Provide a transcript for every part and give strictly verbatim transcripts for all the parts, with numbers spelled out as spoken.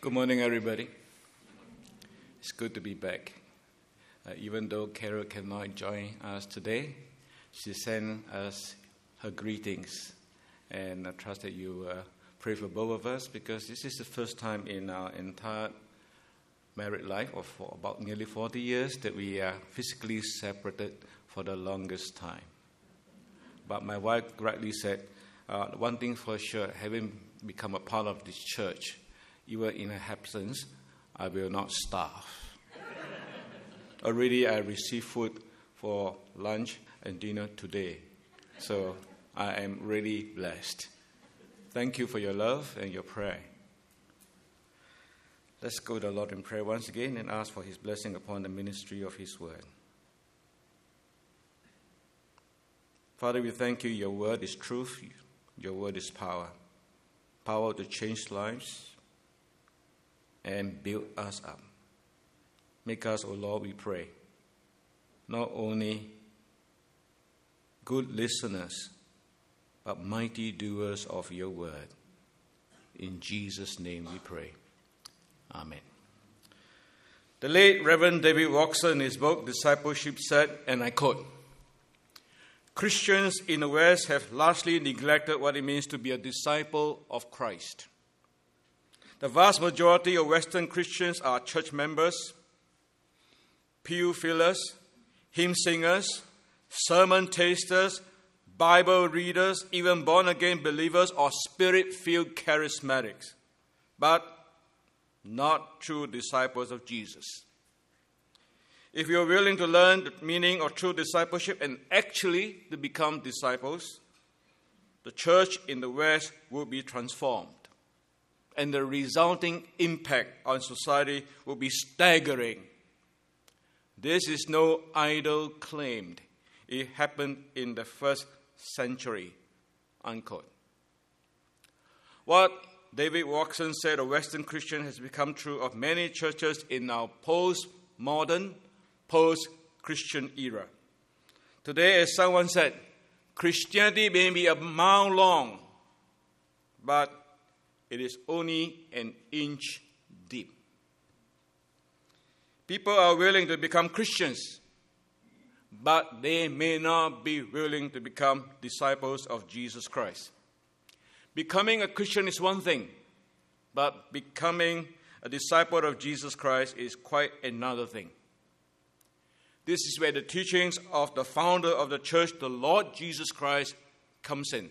Good morning, everybody. It's good to be back. Uh, even though Carol cannot join us today, she sent us her greetings. And I trust that you uh, pray for both of us, because this is the first time in our entire married life, or for about nearly forty years, that we are physically separated for the longest time. But my wife rightly said, uh, one thing for sure, having become a part of this church, even in her absence, I will not starve. Already I received food for lunch and dinner today. So I am really blessed. Thank you for your love and your prayer. Let's go to the Lord in prayer once again and ask for His blessing upon the ministry of His word. Father, we thank you. Your word is truth. Your word is power. Power to change lives and build us up. Make us, O Lord, we pray, not only good listeners, but mighty doers of your word. In Jesus' name we pray. Amen. The late Reverend David Walkser, in his book, Discipleship, said, and I quote, "Christians in the West have largely neglected what it means to be a disciple of Christ. The vast majority of Western Christians are church members, pew fillers, hymn singers, sermon tasters, Bible readers, even born-again believers or spirit-filled charismatics, but not true disciples of Jesus. If you're willing to learn the meaning of true discipleship and actually to become disciples, the church in the West will be transformed, and the resulting impact on society will be staggering. This is no idle claim. It happened in the first century." Unquote. What David Walkser said, a Western Christian, has become true of many churches in our post-modern, post-Christian era. Today, as someone said, Christianity may be a mile long, but it is only an inch deep. People are willing to become Christians, but they may not be willing to become disciples of Jesus Christ. Becoming a Christian is one thing, but becoming a disciple of Jesus Christ is quite another thing. This is where the teachings of the founder of the church, the Lord Jesus Christ, comes in.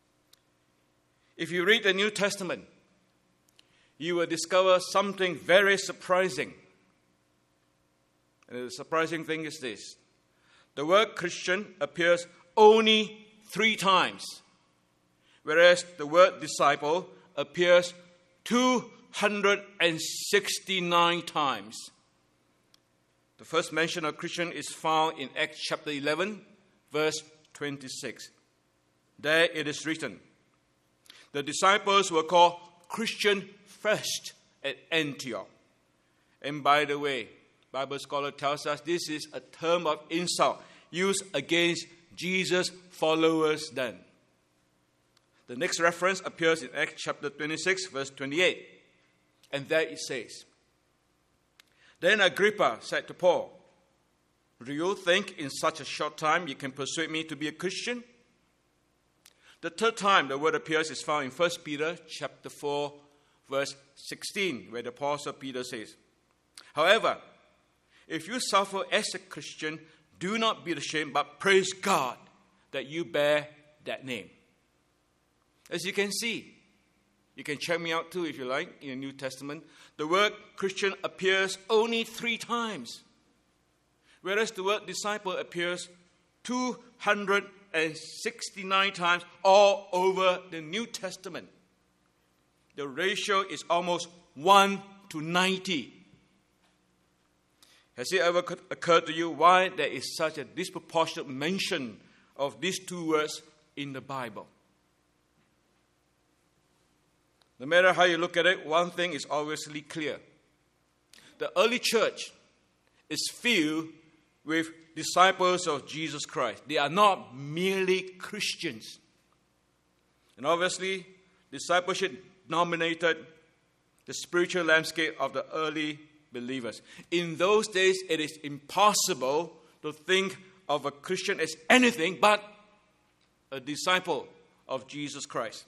If you read the New Testament, you will discover something very surprising. And the surprising thing is this: the word Christian appears only three times, whereas the word disciple appears two hundred sixty-nine times. The first mention of Christian is found in Acts chapter eleven, verse twenty-six. There it is written, "The disciples were called Christian first at Antioch." And by the way, Bible scholar tells us this is a term of insult used against Jesus' followers then. The next reference appears in Acts chapter twenty-six, verse twenty-eight. And there it says, "Then Agrippa said to Paul, 'Do you think in such a short time you can persuade me to be a Christian?' The third time the word appears is found in First Peter chapter four, verse sixteen, where the Apostle Peter says, 'However, if you suffer as a Christian, do not be ashamed, but praise God that you bear that name.'" As you can see, you can check me out too if you like, in the New Testament, the word Christian appears only three times, whereas the word disciple appears two hundred sixty-nine times all over the New Testament. The ratio is almost one to ninety. Has it ever occurred to you why there is such a disproportionate mention of these two words in the Bible? No matter how you look at it, one thing is obviously clear. The early church is filled with disciples of Jesus Christ. They are not merely Christians. And obviously, discipleship dominated the spiritual landscape of the early believers. In those days, it is impossible to think of a Christian as anything but a disciple of Jesus Christ.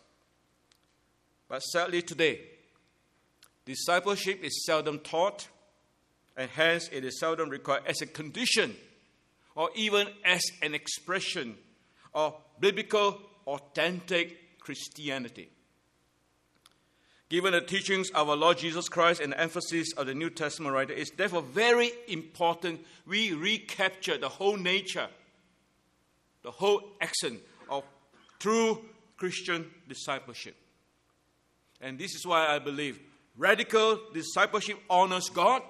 But sadly today, discipleship is seldom taught, and hence it is seldom required as a condition or even as an expression of biblical, authentic Christianity. Given the teachings of our Lord Jesus Christ and the emphasis of the New Testament writer, it's therefore very important we recapture the whole nature, the whole accent of true Christian discipleship. And this is why I believe radical discipleship honors God,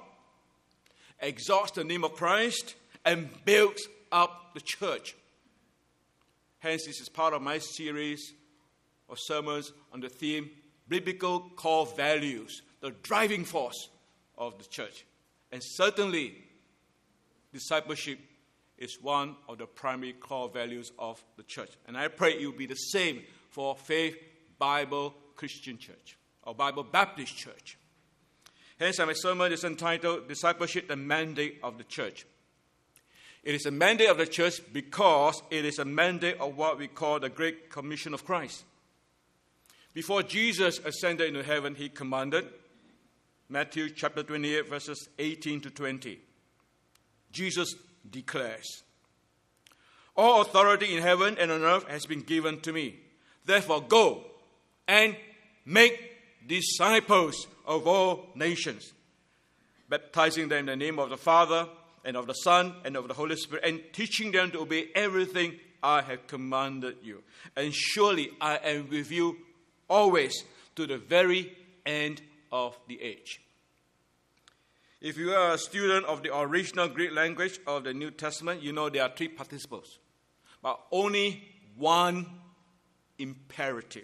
exalts the name of Christ, and builds up the church. Hence, this is part of my series of sermons on the theme biblical core values, the driving force of the church. And certainly, discipleship is one of the primary core values of the church. And I pray it will be the same for Faith Bible Christian Church or Bible Baptist Church. Hence, my sermon is entitled Discipleship, the Mandate of the Church. It is a mandate of the church because it is a mandate of what we call the Great Commission of Christ. Before Jesus ascended into heaven, he commanded, Matthew chapter twenty-eight, verses eighteen to twenty. Jesus declares, all authority in heaven and on earth has been given to me. Therefore go and make disciples of all nations, baptizing them in the name of the Father and of the Son and of the Holy Spirit, and teaching them to obey everything I have commanded you. And surely I am with you always to the very end of the age. If you are a student of the original Greek language of the New Testament, you know there are three participles, but only one imperative.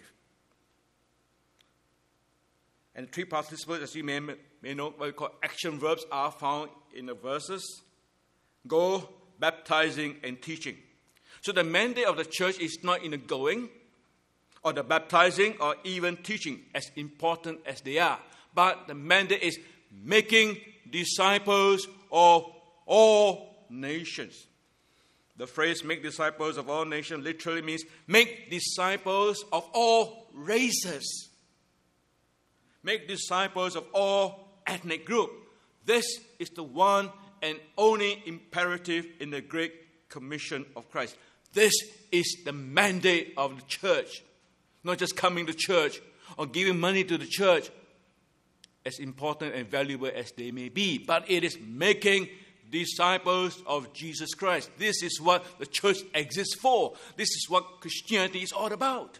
And three participles, as you may, may know, what we call action verbs, are found in the verses. Go, baptizing, and teaching. So the mandate of the church is not in the going, or the baptizing, or even teaching, as important as they are. But the mandate is making disciples of all nations. The phrase make disciples of all nations literally means make disciples of all races. Make disciples of all ethnic groups. This is the one and only imperative in the Great Commission of Christ. This is the mandate of the church. Not just coming to church or giving money to the church, as important and valuable as they may be, but it is making disciples of Jesus Christ. This is what the church exists for. This is what Christianity is all about.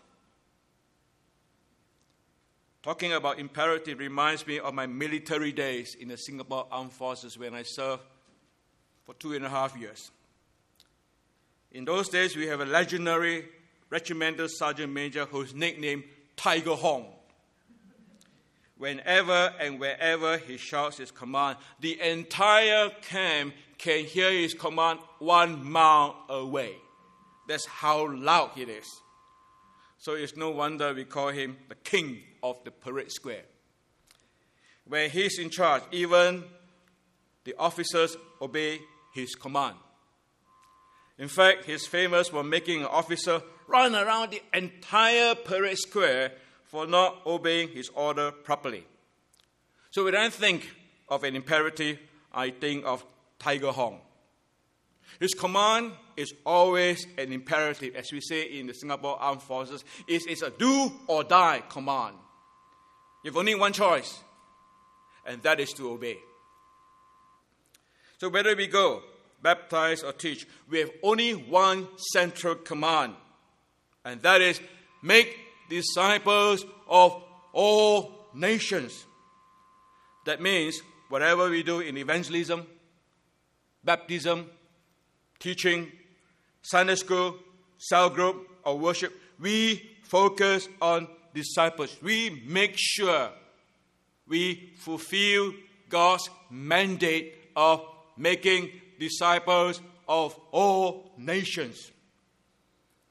Talking about imperative reminds me of my military days in the Singapore Armed Forces when I served for two and a half years. In those days, we have a legendary regimental sergeant major whose nickname Tiger Hong. Whenever and wherever he shouts his command, the entire camp can hear his command one mile away. That's how loud it is. So it's no wonder we call him the king of the parade square. When he's in charge, even the officers obey his command. In fact, he's famous for making an officer run around the entire parade square for not obeying his order properly. So when I think of an imperative, I think of Tiger Hong. His command is always an imperative, as we say in the Singapore Armed Forces. It's, it's a do or die command. You have only one choice, and that is to obey. So whether we go, baptize or teach, we have only one central command, and that is make disciples of all nations. That means whatever we do in evangelism, baptism, teaching, Sunday school, cell group, or worship, we focus on disciples. We make sure we fulfill God's mandate of making disciples of all nations.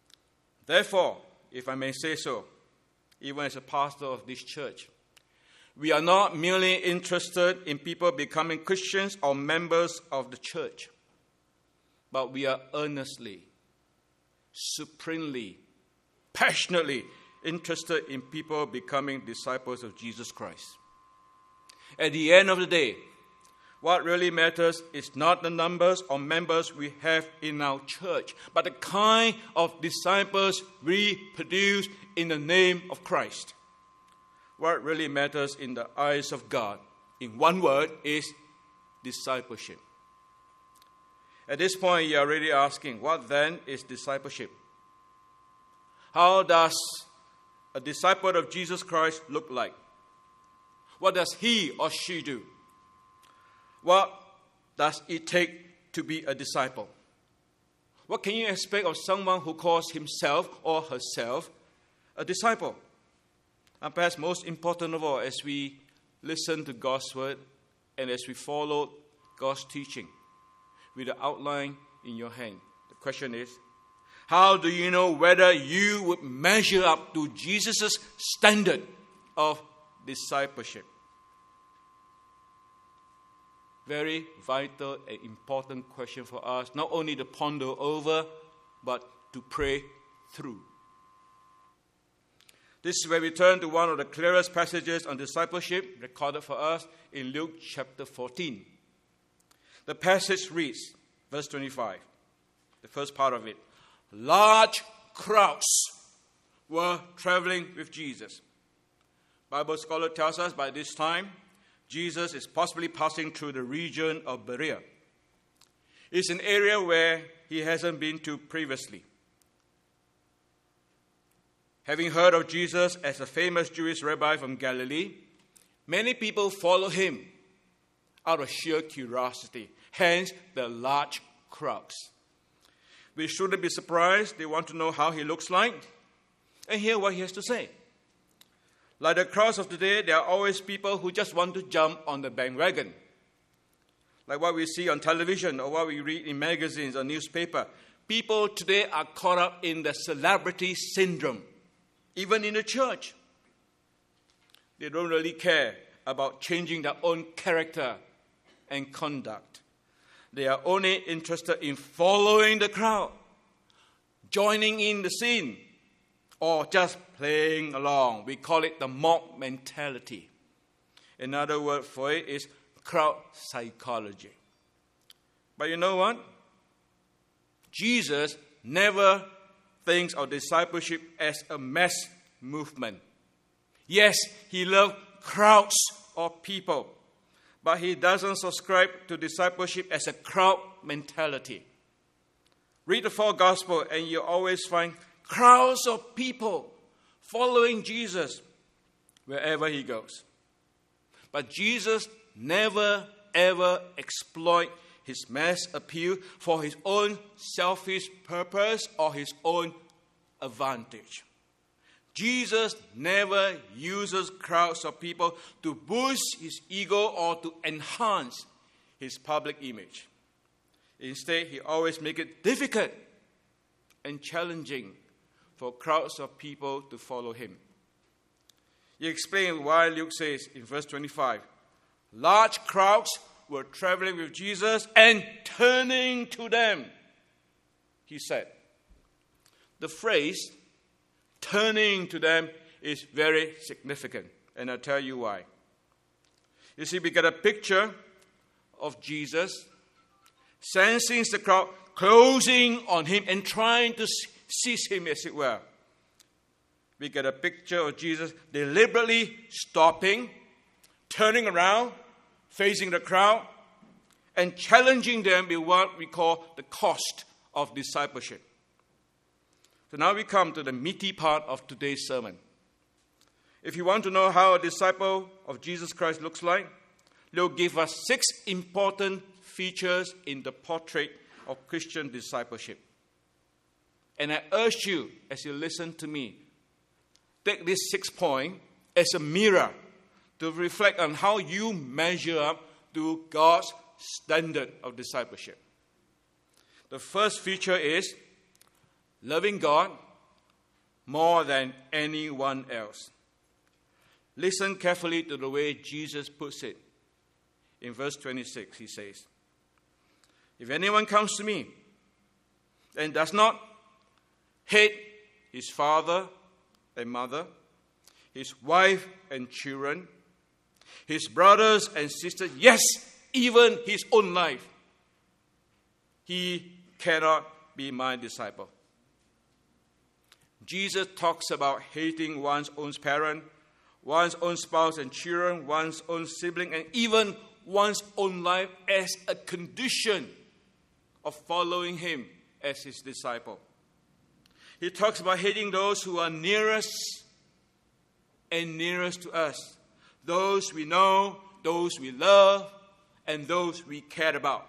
Therefore, if I may say so, even as a pastor of this church, We are not merely interested in people becoming Christians or members of the church, but we are earnestly, supremely, passionately interested in people becoming disciples of Jesus Christ. At the end of the day, what really matters is not the numbers or members we have in our church, but the kind of disciples we produce in the name of Christ. What really matters in the eyes of God, in one word, is discipleship. At this point, you are really asking, what then is discipleship? How does a disciple of Jesus Christ look like? What does he or she do? What does it take to be a disciple? What can you expect of someone who calls himself or herself a disciple? And perhaps most important of all, as we listen to God's word and as we follow God's teaching with the outline in your hand, the question is, how do you know whether you would measure up to Jesus' standard of discipleship? Very vital and important question for us, not only to ponder over, but to pray through. This is where we turn to one of the clearest passages on discipleship recorded for us in Luke chapter fourteen. The passage reads, verse twenty-five, the first part of it. Large crowds were traveling with Jesus. Bible scholar tells us by this time, Jesus is possibly passing through the region of Berea. It's an area where he hasn't been to previously. Having heard of Jesus as a famous Jewish rabbi from Galilee, many people follow him out of sheer curiosity, hence the large crowds. We shouldn't be surprised. They want to know how he looks like and hear what he has to say. Like the crowds of today, there are always people who just want to jump on the bandwagon. Like what we see on television or what we read in magazines or newspaper. People today are caught up in the celebrity syndrome, even in the church. They don't really care about changing their own character and conduct. They are only interested in following the crowd, joining in the scene, or just playing along. We call it the mob mentality. Another word for it is crowd psychology. But you know what? Jesus never thinks of discipleship as a mass movement. Yes, he loved crowds of people, but he doesn't subscribe to discipleship as a crowd mentality. Read the four Gospels and you always find crowds of people following Jesus wherever he goes. But Jesus never, ever exploit his mass appeal for his own selfish purpose or his own advantage. Jesus never uses crowds of people to boost his ego or to enhance his public image. Instead, he always makes it difficult and challenging for crowds of people to follow him. He explains why Luke says in verse twenty-five, large crowds were traveling with Jesus and turning to them, he said. The phrase, turning to them, is very significant, and I'll tell you why. You see, we get a picture of Jesus sensing the crowd closing on him and trying to seize him, as it were. We get a picture of Jesus deliberately stopping, turning around, facing the crowd, and challenging them with what we call the cost of discipleship. So now we come to the meaty part of today's sermon. If you want to know how a disciple of Jesus Christ looks like, Luke gives us six important features in the portrait of Christian discipleship. And I urge you, as you listen to me, take this six point as a mirror to reflect on how you measure up to God's standard of discipleship. The first feature is loving God more than anyone else. listen carefully to the way Jesus puts it. In verse twenty-six, he says, if anyone comes to me and does not hate his father and mother, his wife and children, his brothers and sisters, yes, even his own life, he cannot be my disciple. Jesus talks about hating one's own parent, one's own spouse and children, one's own sibling, and even one's own life as a condition of following him as his disciple. He talks about hating those who are nearest and nearest to us, those we know, those we love, and those we care about.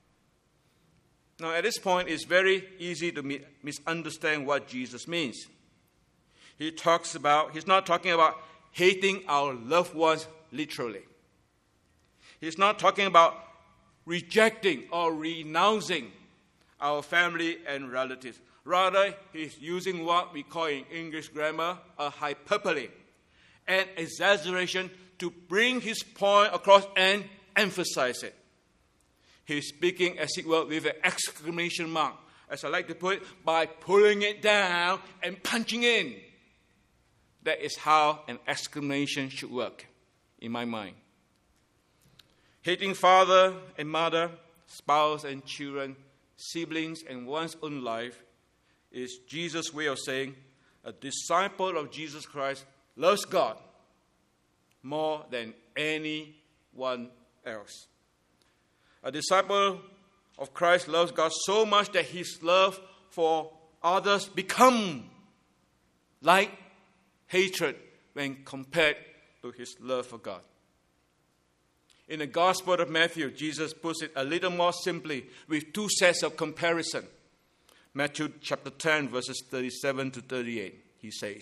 Now, at this point, it's very easy to mi- misunderstand what Jesus means. He talks about, he's not talking about hating our loved ones literally. He's not talking about rejecting or renouncing our family and relatives. Rather, he's using what we call in English grammar a hyperbole, an exaggeration to bring his point across and emphasize it. He's speaking, as it were, with an exclamation mark, as I like to put it, by pulling it down and punching in. That is how an exclamation should work, in my mind. Hating father and mother, spouse and children, siblings, and one's own life is Jesus' way of saying a disciple of Jesus Christ loves God more than anyone else. A disciple of Christ loves God so much that his love for others becomes like hatred when compared to his love for God. In the Gospel of Matthew, Jesus puts it a little more simply with two sets of comparison. Matthew chapter ten, verses thirty-seven to thirty-eight, he says,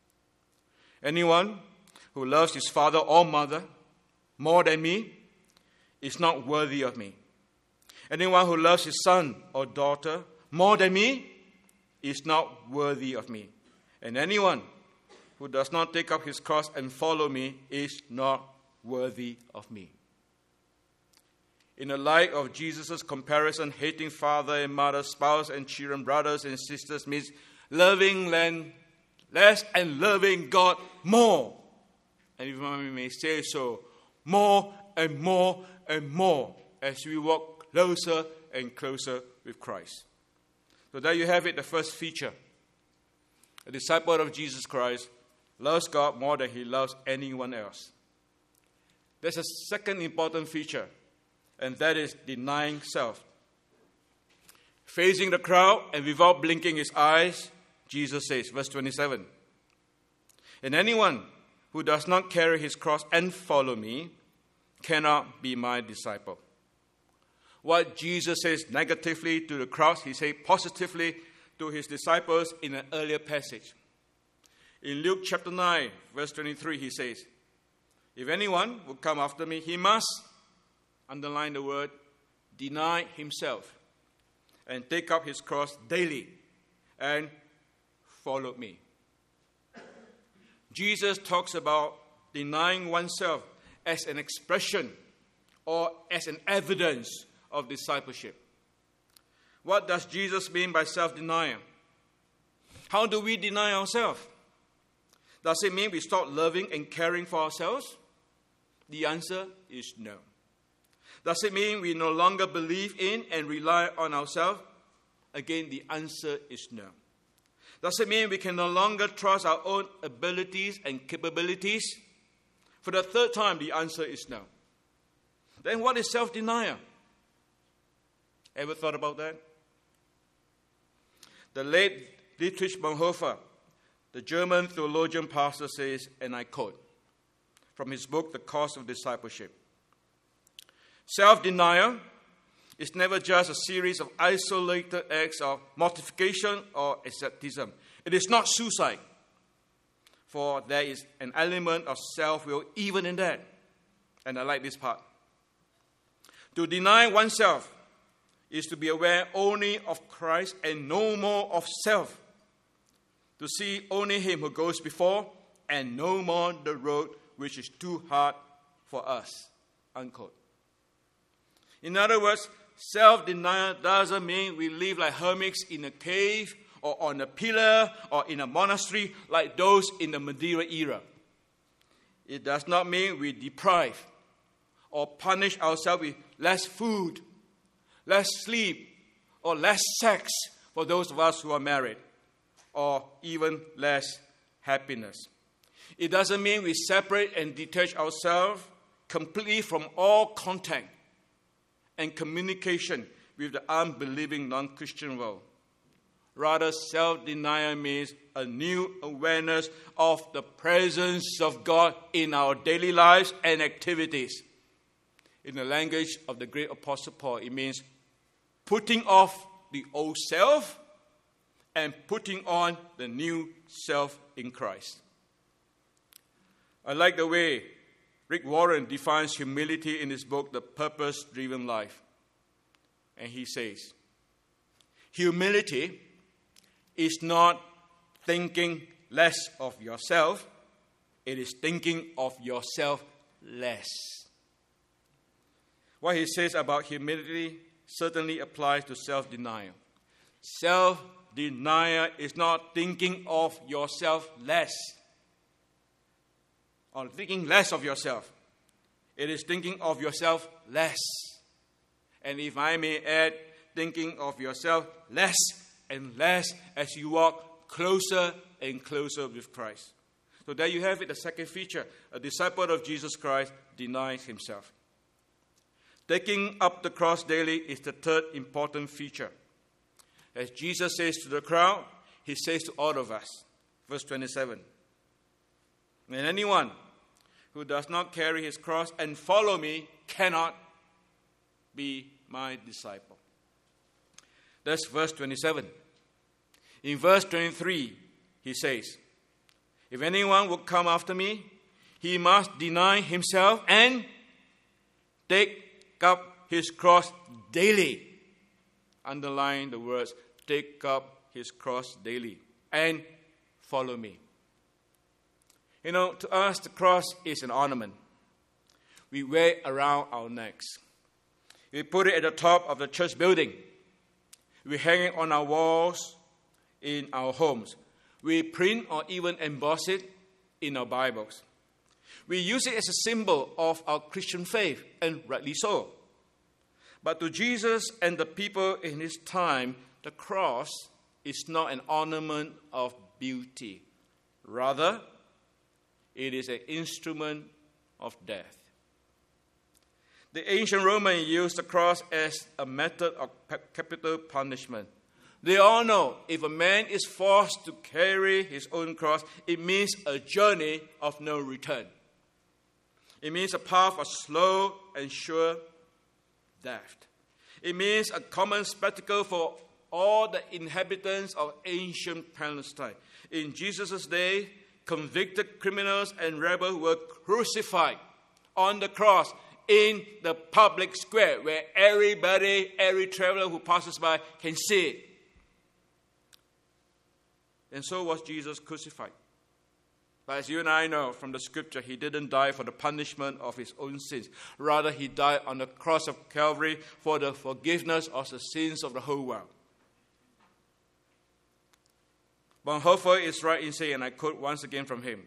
anyone who loves his father or mother more than me is not worthy of me. Anyone who loves his son or daughter more than me is not worthy of me. And anyone who does not take up his cross and follow me is not worthy of me. In the light of Jesus' comparison, hating father and mother, spouse and children, brothers and sisters means loving less and loving God more. And if I may say so, more and more and more as we walk closer and closer with Christ. So there you have it, the first feature. A disciple of Jesus Christ loves God more than he loves anyone else. There's a second important feature, and that is denying self. Facing the crowd and without blinking his eyes, Jesus says, verse twenty-seven, and anyone who does not carry his cross and follow me cannot be my disciple. What Jesus says negatively to the crowds, he says positively to his disciples in an earlier passage. In Luke chapter nine, verse twenty-three, he says, if anyone will come after me, he must, underline the word, deny himself and take up his cross daily and follow me. Jesus talks about denying oneself as an expression or as an evidence of discipleship. What does Jesus mean by self-denial? How do we deny ourselves? Does it mean we stop loving and caring for ourselves? The answer is no. Does it mean we no longer believe in and rely on ourselves? Again, the answer is no. Does it mean we can no longer trust our own abilities and capabilities? For the third time, the answer is no. Then what is self-denial? Ever thought about that? The late Dietrich Bonhoeffer, the German theologian pastor, says, and I quote, from his book, The Cost of Discipleship, self-denial is never just a series of isolated acts of mortification or asceticism. It is not suicide, for there is an element of self-will even in that. And I like this part. To deny oneself is to be aware only of Christ and no more of self. To see only him who goes before and no more the road which is too hard for us, unquote. In other words, self-denial doesn't mean we live like hermits in a cave or on a pillar or in a monastery like those in the medieval era. It does not mean we deprive or punish ourselves with less food, less sleep, or less sex for those of us who are married, or even less happiness. It doesn't mean we separate and detach ourselves completely from all contact and communication with the unbelieving non-Christian world. Rather, self-denial means a new awareness of the presence of God in our daily lives and activities. In the language of the great Apostle Paul, it means putting off the old self and putting on the new self in Christ. I like the way Rick Warren defines humility in his book, The Purpose-Driven Life. And he says, humility is not thinking less of yourself, it is thinking of yourself less. What he says about humility certainly applies to self-denial. Self-denial is not thinking of yourself less, or thinking less of yourself. It is thinking of yourself less. And if I may add, thinking of yourself less and less as you walk closer and closer with Christ. So there you have it, the second feature. A disciple of Jesus Christ denies himself. Taking up the cross daily is the third important feature. As Jesus says to the crowd, he says to all of us. Verse twenty-seven. And anyone who does not carry his cross and follow me cannot be my disciple. That's verse twenty-seven. In verse twenty-three, he says, if anyone will come after me, he must deny himself and take up his cross daily. Underline the words, take up his cross daily and follow me. You know, to us, the cross is an ornament. We wear it around our necks. We put it at the top of the church building. We hang it on our walls in our homes. We print or even emboss it in our Bibles. We use it as a symbol of our Christian faith, and rightly so. But to Jesus and the people in his time, the cross is not an ornament of beauty. Rather, it is an instrument of death. The ancient Romans used the cross as a method of capital punishment. They all know if a man is forced to carry his own cross, it means a journey of no return. It means a path of slow and sure death. It means a common spectacle for all the inhabitants of ancient Palestine. In Jesus' day, convicted criminals and rebels were crucified on the cross in the public square where everybody, every traveler who passes by can see it. And so was Jesus crucified. But as you and I know from the scripture, he didn't die for the punishment of his own sins. Rather, he died on the cross of Calvary for the forgiveness of the sins of the whole world. Bonhoeffer is right in saying, and I quote once again from him,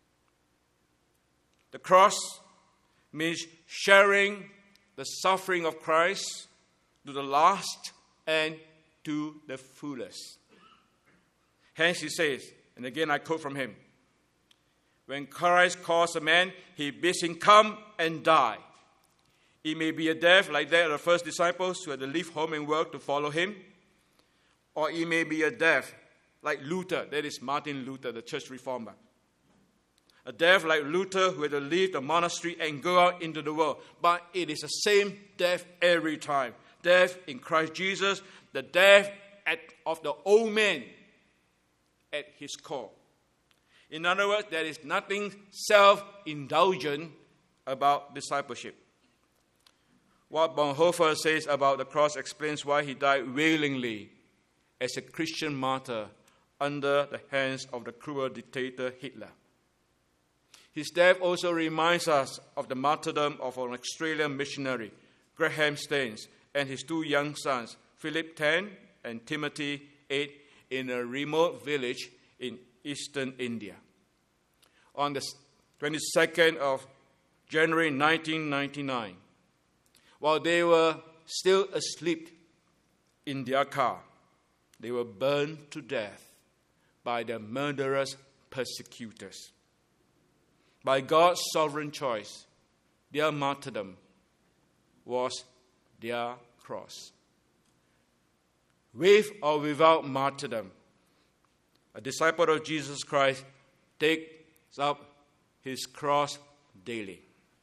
the cross means sharing the suffering of Christ to the last and to the fullest. Hence he says, and again I quote from him, when Christ calls a man, he bids him come and die. It may be a death like that of the first disciples who had to leave home and work to follow him, or it may be a death like Luther, that is Martin Luther, the church reformer. A death like Luther who had to leave the monastery and go out into the world. But it is the same death every time. Death in Christ Jesus, the death at, of the old man at his core. In other words, there is nothing self-indulgent about discipleship. What Bonhoeffer says about the cross explains why he died wailingly as a Christian martyr under the hands of the cruel dictator Hitler. His death also reminds us of the martyrdom of an Australian missionary, Graham Staines, and his two young sons, Philip ten and Timothy eight, in a remote village in eastern India. On the twenty-second of January nineteen ninety-nine, while they were still asleep in their car, they were burned to death by their murderous persecutors. By God's sovereign choice, their martyrdom was their cross. With or without martyrdom, a disciple of Jesus Christ takes up his cross daily.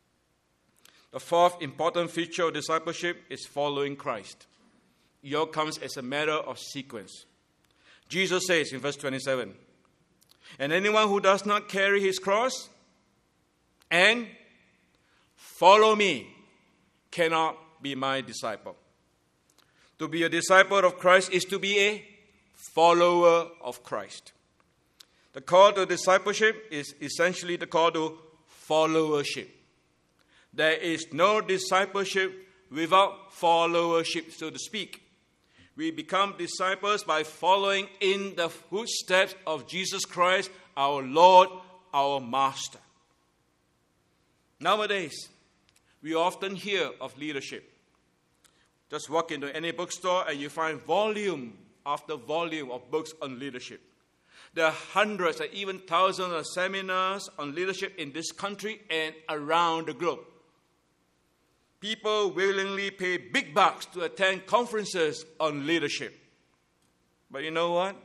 The fourth important feature of discipleship is following Christ. It all comes as a matter of sequence. Jesus says in verse twenty-seven, "And anyone who does not carry his cross and follow me cannot be my disciple." To be a disciple of Christ is to be a follower of Christ. The call to discipleship is essentially the call to followership. There is no discipleship without followership, so to speak. We become disciples by following in the footsteps of Jesus Christ, our Lord, our Master. Nowadays, we often hear of leadership. Just walk into any bookstore and you find volume after volume of books on leadership. There are hundreds and even thousands of seminars on leadership in this country and around the globe. People willingly pay big bucks to attend conferences on leadership. But you know what?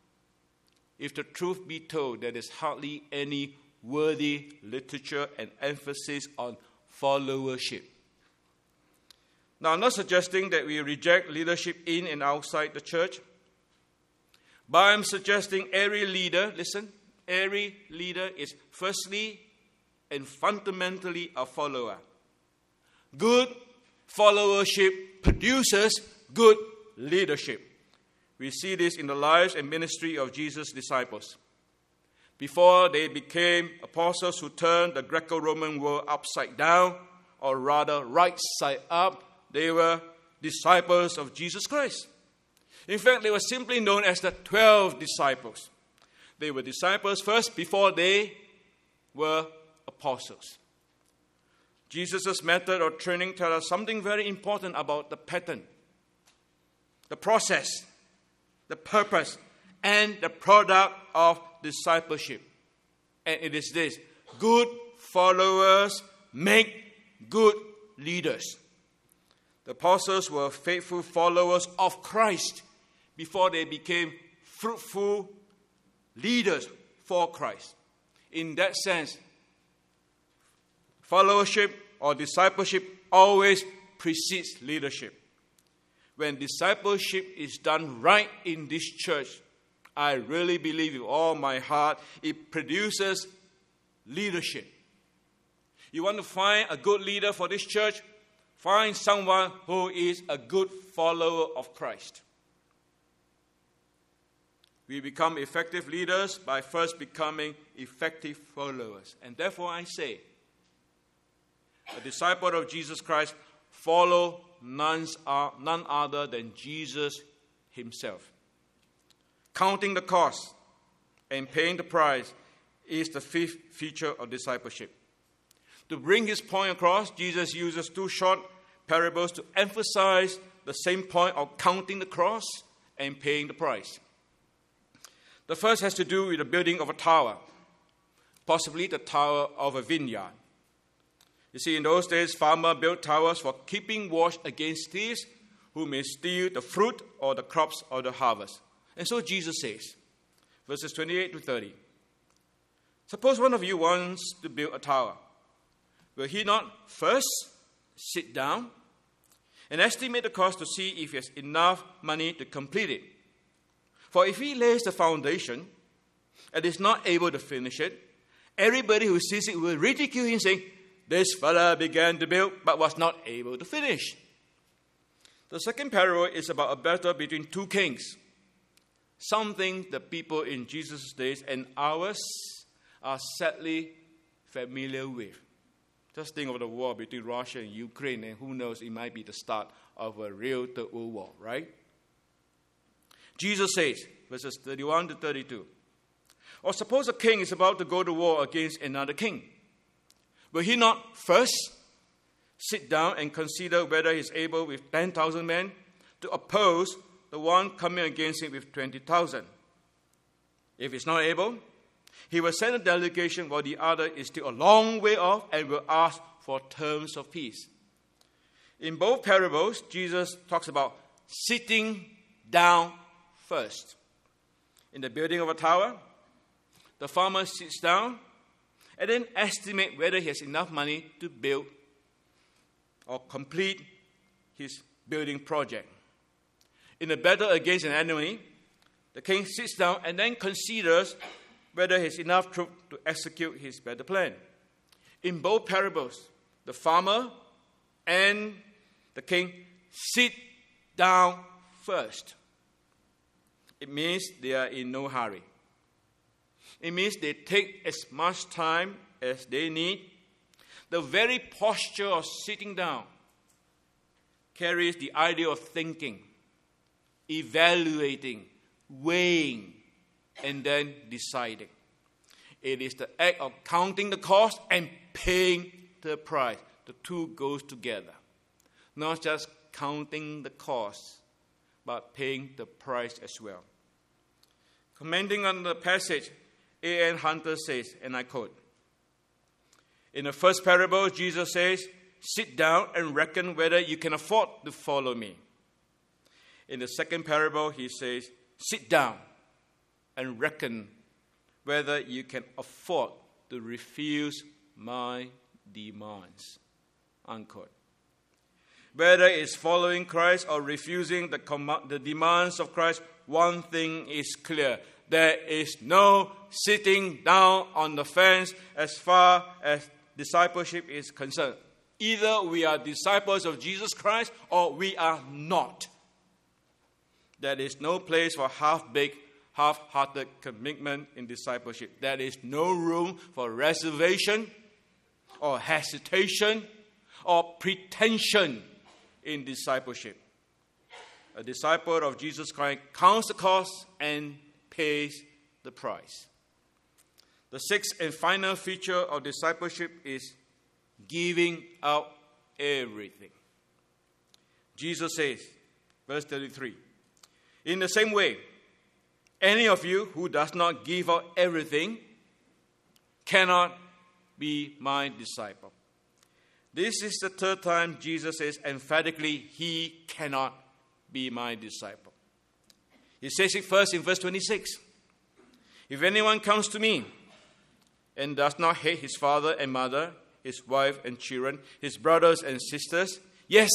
If the truth be told, there is hardly any worthy literature and emphasis on followership. Now, I'm not suggesting that we reject leadership in and outside the church, but I'm suggesting every leader, listen, every leader is firstly and fundamentally a follower. Good followership produces good leadership. We see this in the lives and ministry of Jesus' disciples. Before they became apostles who turned the Greco-Roman world upside down, or rather right side up, they were disciples of Jesus Christ. In fact, they were simply known as the twelve disciples. They were disciples first before they were apostles. Jesus' method of training tells us something very important about the pattern, the process, the purpose, and the product of discipleship. And it is this: good followers make good leaders. The apostles were faithful followers of Christ before they became fruitful leaders for Christ. In that sense, followership or discipleship always precedes leadership. When discipleship is done right in this church, I really believe with all my heart, it produces leadership. You want to find a good leader for this church? Find someone who is a good follower of Christ. We become effective leaders by first becoming effective followers. And therefore I say, a disciple of Jesus Christ follow none other than Jesus himself. Counting the cost and paying the price is the fifth feature of discipleship. To bring his point across, Jesus uses two short parables to emphasize the same point of counting the cost and paying the price. The first has to do with the building of a tower, possibly the tower of a vineyard. You see, in those days, farmers built towers for keeping watch against thieves who may steal the fruit or the crops of the harvest. And so Jesus says, verses twenty-eight to thirty, suppose one of you wants to build a tower. Will he not first sit down and estimate the cost to see if he has enough money to complete it? For if he lays the foundation and is not able to finish it, everybody who sees it will ridicule him, saying, this fellow began to build but was not able to finish. The second parable is about a battle between two kings, something the people in Jesus' days and ours are sadly familiar with. Just think of the war between Russia and Ukraine, and who knows, it might be the start of a real Third World War, right? Jesus says, verses thirty-one to thirty-two, or suppose a king is about to go to war against another king. Will he not first sit down and consider whether he is able with ten thousand men to oppose the one coming against him with twenty thousand? If he's not able, he will send a delegation while the other is still a long way off and will ask for terms of peace. In both parables, Jesus talks about sitting down first. In the building of a tower, the farmer sits down and then estimates whether he has enough money to build or complete his building project. In a battle against an enemy, the king sits down and then considers whether he has enough troops to execute his battle plan. In both parables, the farmer and the king sit down first. It means they are in no hurry. It means they take as much time as they need. The very posture of sitting down carries the idea of thinking, evaluating, weighing, and then deciding. It is the act of counting the cost and paying the price. The two goes together. Not just counting the cost, but paying the price as well. Commenting on the passage, A N Hunter says, and I quote, in the first parable, Jesus says, sit down and reckon whether you can afford to follow me. In the second parable, he says, sit down and reckon whether you can afford to refuse my demands. Unquote. Whether it's following Christ or refusing the, com- the demands of Christ, one thing is clear. There is no sitting down on the fence as far as discipleship is concerned. Either we are disciples of Jesus Christ or we are not. There is no place for half-baked, half-hearted commitment in discipleship. There is no room for reservation or hesitation or pretension in discipleship. A disciple of Jesus Christ counts the cost and pays the price. The sixth and final feature of discipleship is giving out everything. Jesus says, verse thirty-three, in the same way, any of you who does not give out everything cannot be my disciple. This is the third time Jesus says emphatically, he cannot be my disciple. He says it first in verse twenty-six. If anyone comes to me and does not hate his father and mother, his wife and children, his brothers and sisters, yes,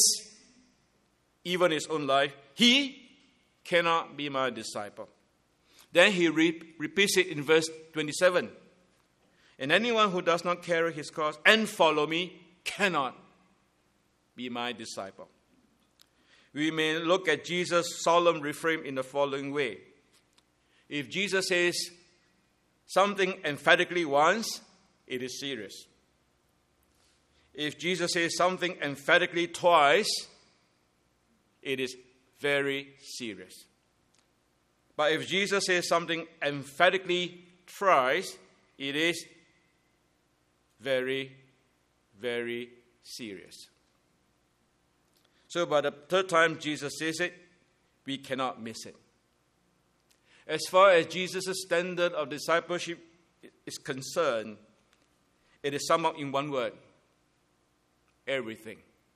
even his own life, he cannot be my disciple. Then he re- repeats it in verse twenty-seven. And anyone who does not carry his cross and follow me cannot be my disciple. We may look at Jesus' solemn refrain in the following way. If Jesus says something emphatically once, it is serious. If Jesus says something emphatically twice, it is very serious. But if Jesus says something emphatically thrice, it is very, very serious. So by the third time Jesus says it, we cannot miss it. As far as Jesus' standard of discipleship is concerned, it is summed up in one word: everything.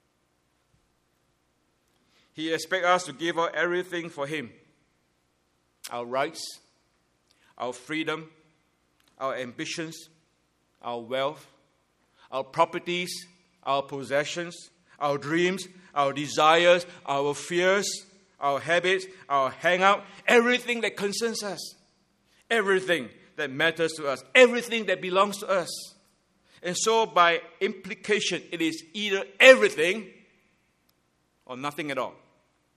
He expects us to give out everything for him. Our rights, our freedom, our ambitions, our wealth, our properties, our possessions, our dreams, our desires, our fears, our habits, our hangout, everything that concerns us, everything that matters to us, everything that belongs to us. And so by implication, it is either everything or nothing at all.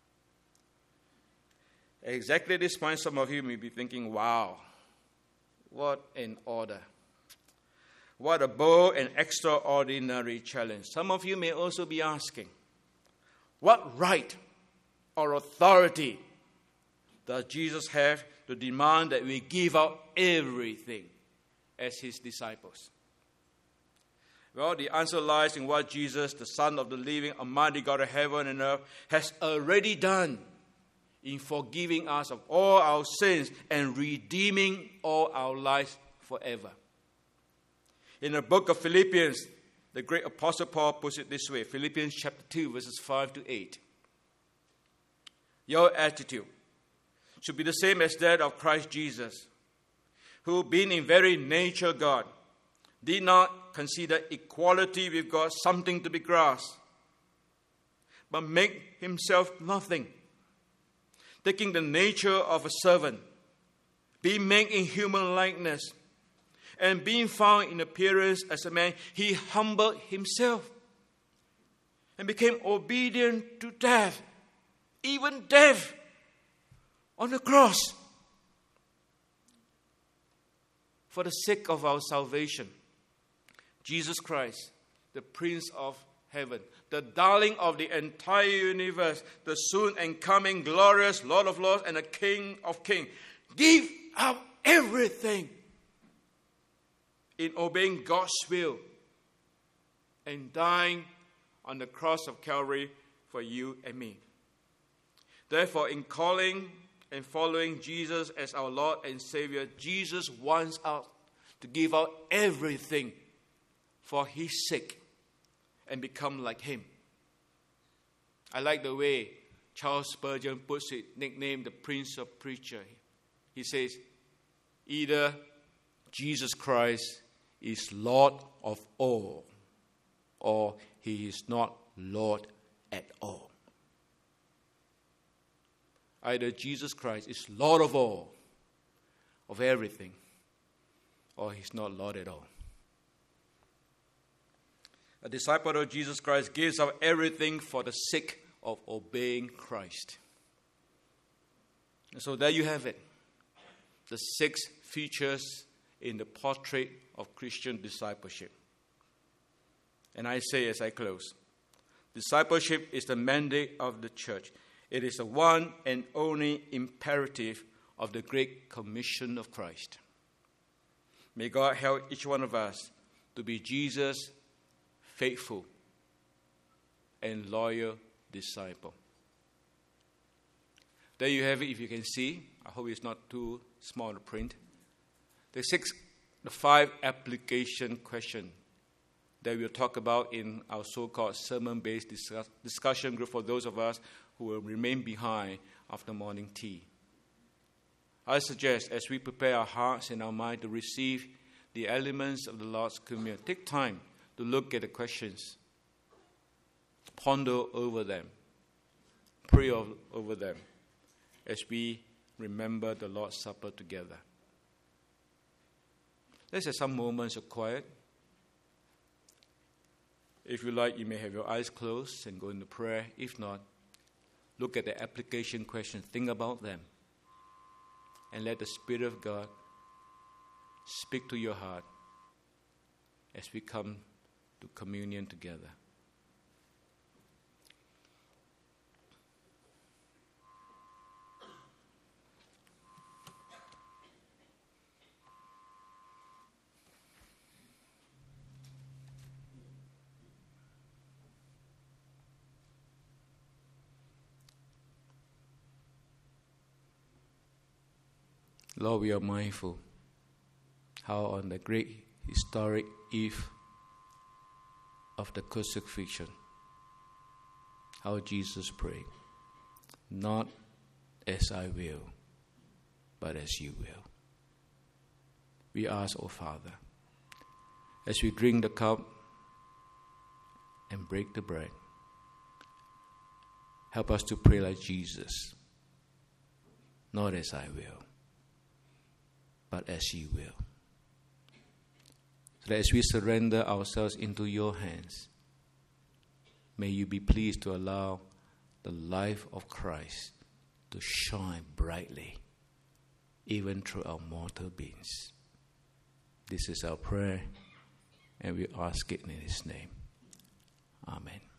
At exactly this point, some of you may be thinking, wow, what an order. What a bold and extraordinary challenge. Some of you may also be asking, what right or authority does Jesus have to demand that we give out everything as his disciples? Well, the answer lies in what Jesus, the Son of the living Almighty God of heaven and earth, has already done in forgiving us of all our sins and redeeming all our lives forever. In the book of Philippians, the great Apostle Paul puts it this way, Philippians chapter two, verses five to eight. Your attitude should be the same as that of Christ Jesus, who, being in very nature God, did not consider equality with God something to be grasped, but made himself nothing, taking the nature of a servant, being made in human likeness, and being found in appearance as a man, he humbled himself and became obedient to death, even death on the cross. For the sake of our salvation, Jesus Christ, the Prince of Heaven, the darling of the entire universe, the soon and coming glorious Lord of Lords and the King of Kings, give up everything in obeying God's will and dying on the cross of Calvary for you and me. Therefore, in calling and following Jesus as our Lord and Savior, Jesus wants us to give out everything for his sake and become like him. I like the way Charles Spurgeon puts it, nicknamed the Prince of Preachers. He says, either Jesus Christ is Lord of all, or he is not Lord at all. Either Jesus Christ is Lord of all, of everything, or he's not Lord at all. A disciple of Jesus Christ gives up everything for the sake of obeying Christ. And so there you have it. The six features in the portrait of Christian discipleship. And I say as I close, discipleship is the mandate of the church. It is the one and only imperative of the Great Commission of Christ. May God help each one of us to be Jesus' faithful and loyal disciple. There you have it, if you can see. I hope it's not too small to print. The six, the five application questions that we'll talk about in our so-called sermon-based discuss, discussion group for those of us who will remain behind after morning tea. I suggest as we prepare our hearts and our mind to receive the elements of the Lord's Communion, take time to look at the questions, ponder over them, pray over them as we remember the Lord's Supper together. Let's have some moments of quiet. If you like, you may have your eyes closed and go into prayer. If not, look at the application questions, think about them, and let the Spirit of God speak to your heart as we come to communion together. Lord, we are mindful how on the great historic eve of the crucifixion, how Jesus prayed, not as I will, but as you will. We ask, O Father, as we drink the cup and break the bread, help us to pray like Jesus, not as I will, but as you will. So that as we surrender ourselves into your hands, may you be pleased to allow the life of Christ to shine brightly, even through our mortal beings. This is our prayer And we ask it in his name. Amen.